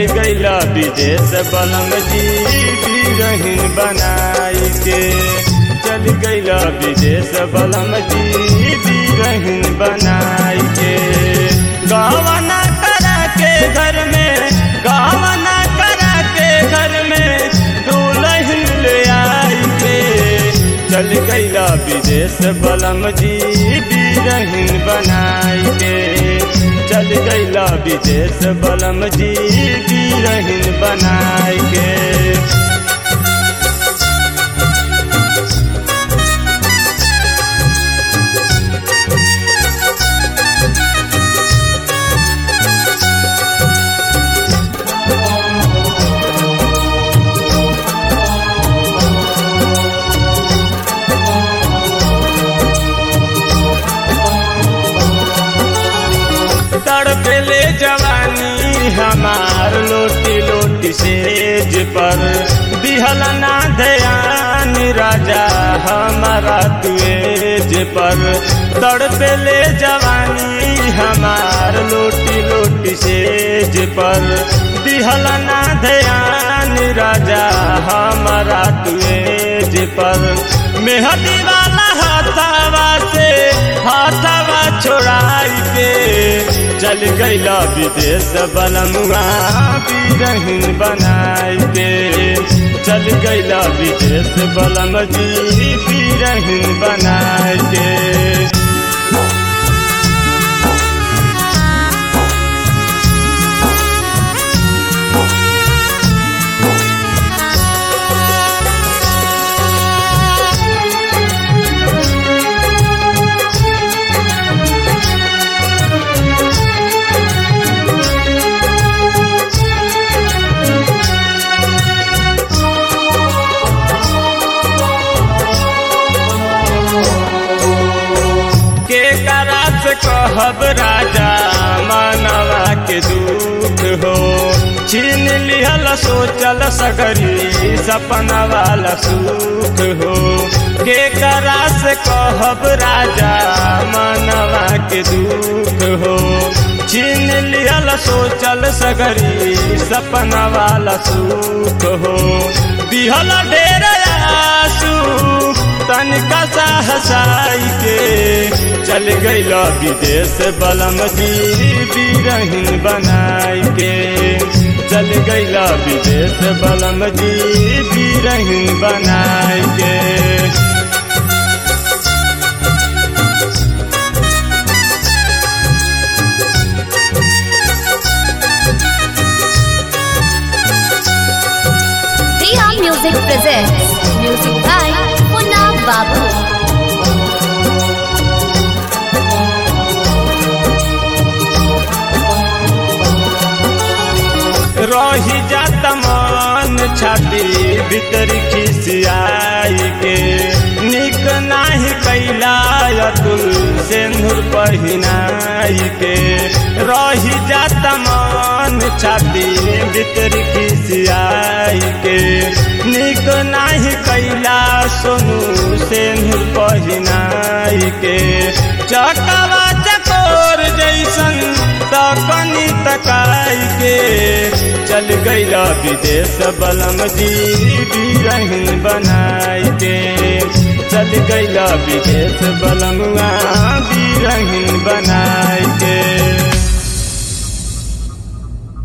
चल गईला विदेश बलम जी बिरहिन बनाई के। चल गईला विदेश बलम जी बिरहिन बनाई के। गावना करा के घर में, गावना करा के घर में दुल्हन ले आई के। चल गईला विदेश बलम जी बिरहिन बनाई के। चल गईला विदेश बलम जी बिरहिन बनाई के। तड़पेले जवानी हमार लोटी लोटी सेज पर, दिहल ना ध्यान राजा हमारा तुएज पर। तड़पेले जवानी हमार लोटी लोटी सेज पर, दिहल ना ध्यान राजा हमारा तुएज पर। मेहदी वाला हाथावा से हाथावा छोड़ाई के। चल गईला विदेश बलमुआ बिरहिन बनाई के। चल गईला विदेश बलम जी बिरहिन बनाई के। कहब राजा मानवा के दूत हो, छीन लिहल सोचल सगरी सपना वाला सुख हो। के करा से कहब राजा मानवा के दूत हो, छीन लिहल सोचल सगरी सपना वाला सुख हो। दिहल ढेर आंसू तनिका सा हंसाई के। चल गईला विदेश बलम जी बिरहिन बनाई के। चल गईला विदेश बलम जी बिरहिन बनाई के। Diya Music presents music by Munna Babu. रही जात मन छाती भीतर खिसियाई के। निक नाही कैला अतुल सिंदूर पहिनाई के। रही जात मन छाती भीतर खिसियाई के। निक नाही कैला सोनू सिंदूर पहिनाई के। चकवा चकोर जैसन तकनी तकाई के। चल गईला विदेश बलम जी बिरहिन बनाई के। चल गईला विदेश बलमुआ बिरहिन बनाई